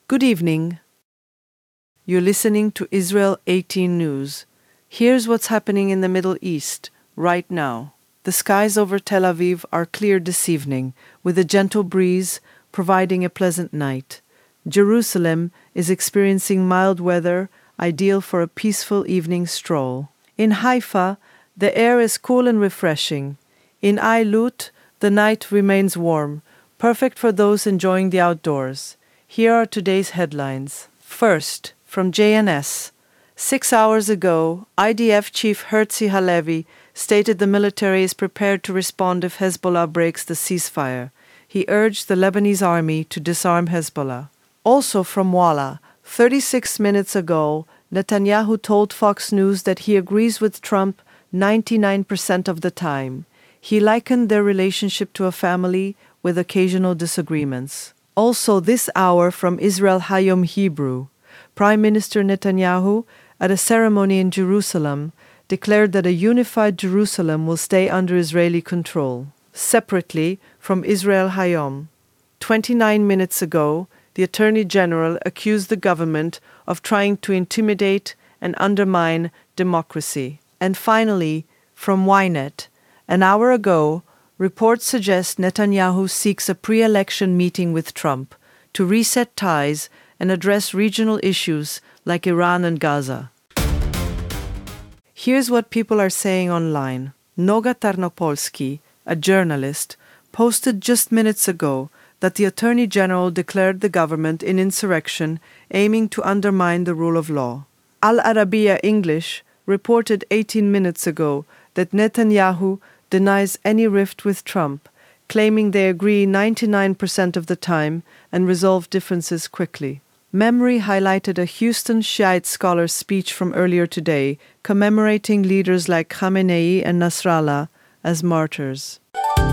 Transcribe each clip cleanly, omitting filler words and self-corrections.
Good evening. You're listening to Israel 18 News. Here's what's happening in the Middle East right now. The skies over Tel Aviv are clear this evening, with a gentle breeze providing a pleasant night. Jerusalem is experiencing mild weather, ideal for a peaceful evening stroll. In Haifa, the air is cool and refreshing. In Eilut, the night remains warm, perfect for those enjoying the outdoors. Here are today's headlines. First, from JNS. 6 hours ago, IDF Chief Herzi Halevi stated the military is prepared to respond if Hezbollah breaks the ceasefire. He urged the Lebanese army to disarm Hezbollah. Also from Walla, 36 minutes ago, Netanyahu told Fox News that he agrees with Trump 99% of the time. He likened their relationship to a family with occasional disagreements. Also this hour from Israel Hayom Hebrew, Prime Minister Netanyahu, at a ceremony in Jerusalem, declared that a unified Jerusalem will stay under Israeli control. Separately, from Israel Hayom, 29 minutes ago, the Attorney General accused the government of trying to intimidate and undermine democracy. And finally, from Ynet, an hour ago, reports suggest Netanyahu seeks a pre-election meeting with Trump to reset ties and address regional issues like Iran and Gaza. Here's what people are saying online. Noga Tarnopolsky, a journalist, posted just minutes ago that the Attorney General declared the government in insurrection, aiming to undermine the rule of law. Al Arabiya English reported 18 minutes ago that Netanyahu denies any rift with Trump, claiming they agree 99% of the time and resolve differences quickly. Memory highlighted a Houston Shiite scholar's speech from earlier today, commemorating leaders like Khamenei and Nasrallah as martyrs.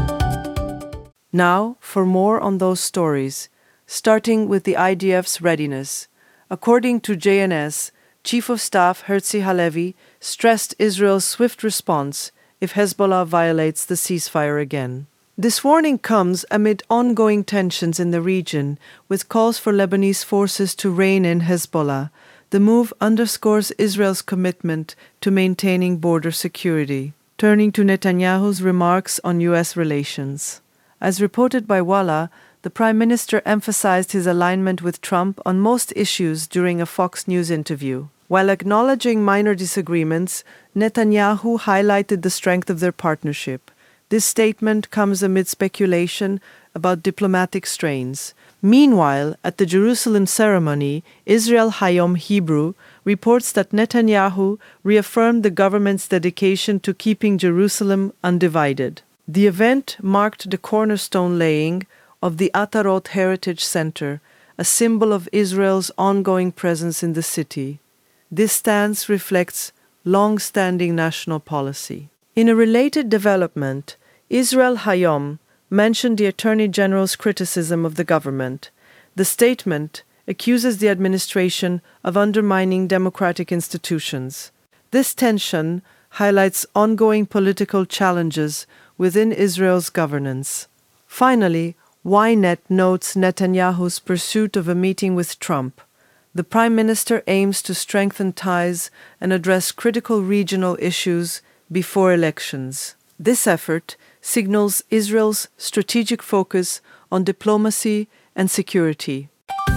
Now, for more on those stories, starting with the IDF's readiness. According to JNS, Chief of Staff Herzi Halevi stressed Israel's swift response if Hezbollah violates the ceasefire again. This warning comes amid ongoing tensions in the region, with calls for Lebanese forces to rein in Hezbollah. The move underscores Israel's commitment to maintaining border security. Turning to Netanyahu's remarks on U.S. relations. As reported by Walla, the Prime Minister emphasized his alignment with Trump on most issues during a Fox News interview. While acknowledging minor disagreements, Netanyahu highlighted the strength of their partnership. This statement comes amid speculation about diplomatic strains. Meanwhile, at the Jerusalem ceremony, Israel Hayom Hebrew reports that Netanyahu reaffirmed the government's dedication to keeping Jerusalem undivided. The event marked the cornerstone laying of the Atarot Heritage Center, a symbol of Israel's ongoing presence in the city. This stance reflects long-standing national policy. In a related development, Israel Hayom mentioned the Attorney General's criticism of the government. The statement accuses the administration of undermining democratic institutions. This tension highlights ongoing political challenges within Israel's governance. Finally, Ynet notes Netanyahu's pursuit of a meeting with Trump. The Prime Minister aims to strengthen ties and address critical regional issues before elections. This effort signals Israel's strategic focus on diplomacy and security.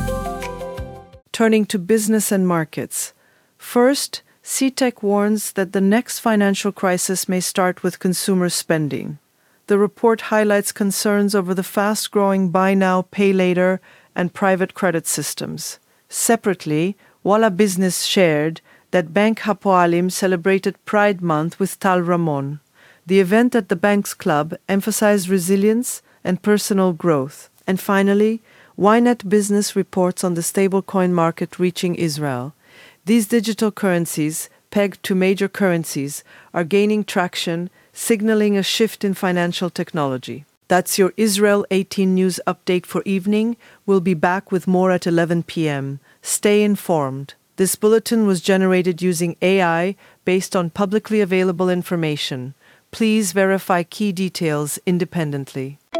Turning to business and markets. First, CTEC warns that the next financial crisis may start with consumer spending. The report highlights concerns over the fast-growing buy now, pay later and private credit systems. Separately, Walla Business shared that Bank Hapoalim celebrated Pride Month with Tal Ramon. The event at the bank's club emphasized resilience and personal growth. And finally, Ynet Business reports on the stablecoin market reaching Israel. These digital currencies, pegged to major currencies, are gaining traction, signaling a shift in financial technology. That's your Israel 18 News update for evening. We'll be back with more at 11 p.m. Stay informed. This bulletin was generated using AI based on publicly available information. Please verify key details independently.